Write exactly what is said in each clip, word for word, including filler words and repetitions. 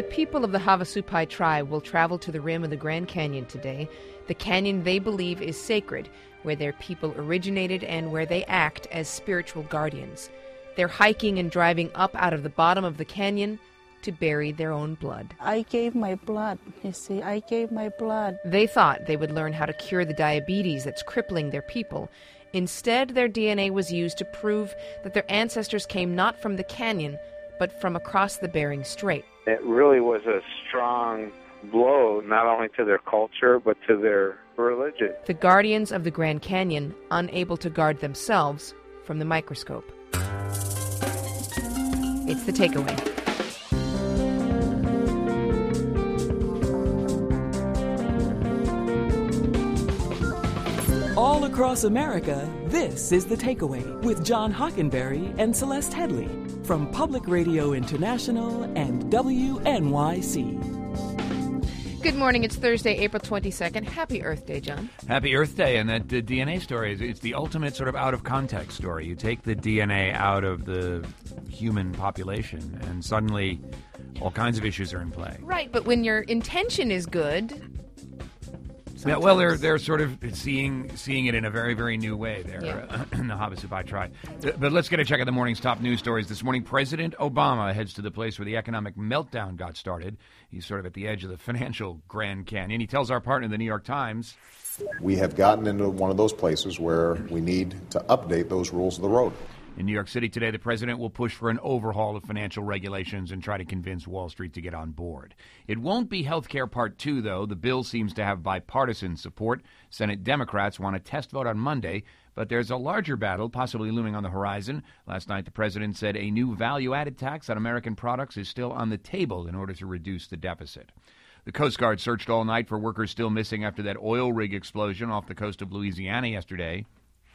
The people of the Havasupai tribe will travel to the rim of the Grand Canyon today, the canyon they believe is sacred, where their people originated and where they act as spiritual guardians. They're hiking and driving up out of the bottom of the canyon to bury their own blood. I gave my blood, you see, I gave my blood. They thought they would learn how to cure the diabetes that's crippling their people. Instead, their D N A was used to prove that their ancestors came not from the canyon, but from across the Bering Strait. It really was a strong blow, not only to their culture, but to their religion. The guardians of the Grand Canyon, unable to guard themselves from the microscope. It's The Takeaway. All across America, this is The Takeaway with John Hockenberry and Celeste Headley from Public Radio International and W N Y C. Good morning. It's Thursday, April twenty-second. Happy Earth Day, John. Happy Earth Day. And that uh, D N A story, is it's the ultimate sort of out-of-context story. You take the D N A out of the human population, and suddenly all kinds of issues are in play. Right, but when your intention is good... Yeah, well, they're they're sort of seeing seeing it in a very, very new way there Yeah. uh, in the Havasupai tribe. But let's get a check of the morning's top news stories. This morning, President Obama heads to the place where the economic meltdown got started. He's sort of at the edge of the financial Grand Canyon. He tells our partner, the New York Times, we have gotten into one of those places where we need to update those rules of the road. in New York City today, the president will push for an overhaul of financial regulations and try to convince Wall Street to get on board. It won't be healthcare part two, though. The bill seems to have bipartisan support. Senate Democrats want a test vote on Monday, but there's a larger battle possibly looming on the horizon. Last night, the president said a new value-added tax on American products is still on the table in order to reduce the deficit. The Coast Guard searched all night for workers still missing after that oil rig explosion off the coast of Louisiana yesterday.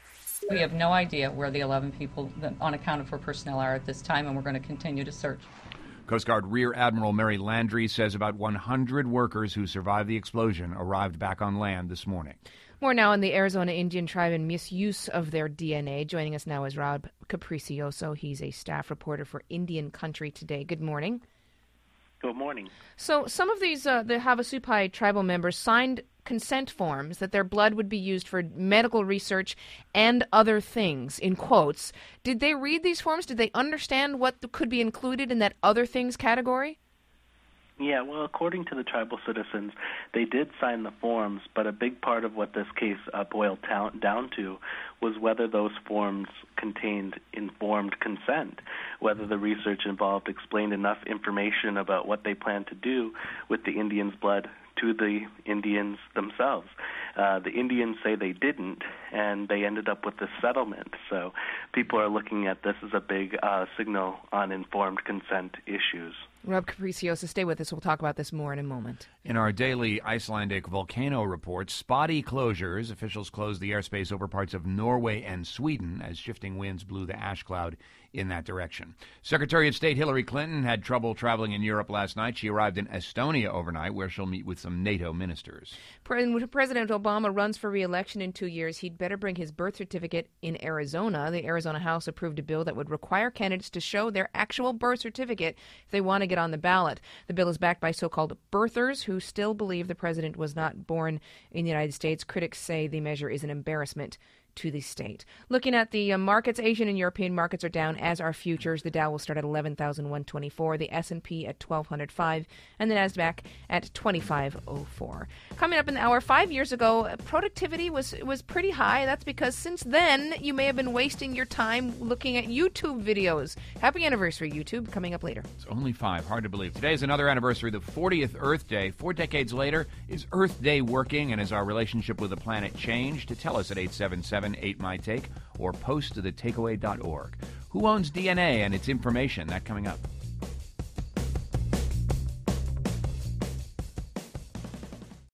We have no idea where the eleven people that unaccounted for personnel are at this time, and we're going to continue to search. Coast Guard Rear Admiral Mary Landry says about one hundred workers who survived the explosion arrived back on land this morning. More now on the Arizona Indian tribe and misuse of their D N A. Joining us now is Rob Capricioso. He's a staff reporter for Indian Country Today. Good morning. Good morning. So some of these, uh, the Havasupai tribal members signed consent forms that their blood would be used for medical research and other things, in quotes. Did they read these forms? Did they understand what could be included in that other things category? Yeah, well, according to the tribal citizens, they did sign the forms, but a big part of what this case uh, boiled ta- down to was whether those forms contained informed consent, whether the research involved explained enough information about what they plan to do with the Indians' blood to the Indians themselves. Uh, the Indians say they didn't, and they ended up with this settlement. So people are looking at this as a big uh, signal on informed consent issues. Rob Capricioso, stay with us. We'll talk about this more in a moment. In our daily Icelandic volcano report, spotty closures. Officials closed the airspace over parts of Norway and Sweden as shifting winds blew the ash cloud in that direction. Secretary of State Hillary Clinton had trouble traveling in Europe last night. She arrived in Estonia overnight, where she'll meet with some NATO ministers. When President Obama runs for re-election in two years, he'd better bring his birth certificate in Arizona. The Arizona House approved a bill that would require candidates to show their actual birth certificate if they want to get on the ballot. The bill is backed by so-called birthers who still believe the president was not born in the United States. Critics say the measure is an embarrassment to the state. Looking at the uh, markets, Asian and European markets are down, as are futures. The Dow will start at eleven thousand one hundred twenty-four, the S and P at twelve oh five, and the Nasdaq at twenty-five oh four. Coming up in the hour, five years ago, productivity was was pretty high. That's because since then, you may have been wasting your time looking at YouTube videos. Happy anniversary, YouTube, coming up later. It's only five. Hard to believe. Today is another anniversary, the fortieth Earth Day. Four decades later, is Earth Day working, and has our relationship with the planet changed? To tell us at eight seven seven, eight my take or post to the takeaway dot org. Who owns D N A and its information? That coming up.